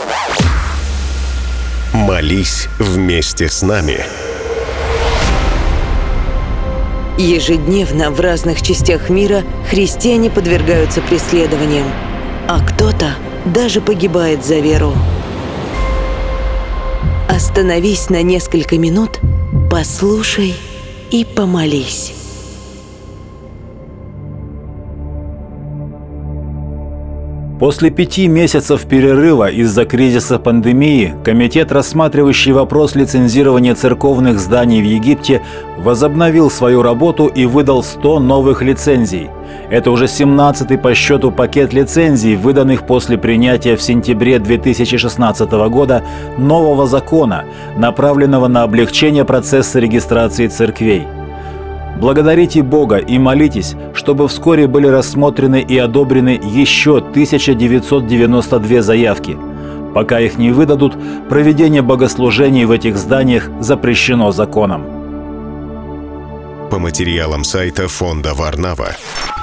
Молись вместе с нами. Ежедневно в разных частях мира христиане подвергаются преследованиям, а кто-то даже погибает за веру. Остановись на несколько минут, послушай и помолись. После 5 месяцев перерыва из-за кризиса пандемии комитет, рассматривающий вопрос лицензирования церковных зданий в Египте, возобновил свою работу и выдал 100 новых лицензий. Это уже 17-й по счету пакет лицензий, выданных после принятия в сентябре 2016 года нового закона, направленного на облегчение процесса регистрации церквей. Благодарите Бога и молитесь, чтобы вскоре были рассмотрены и одобрены еще 1992 заявки. Пока их не выдадут, проведение богослужений в этих зданиях запрещено законом. По материалам сайта фонда Варнава.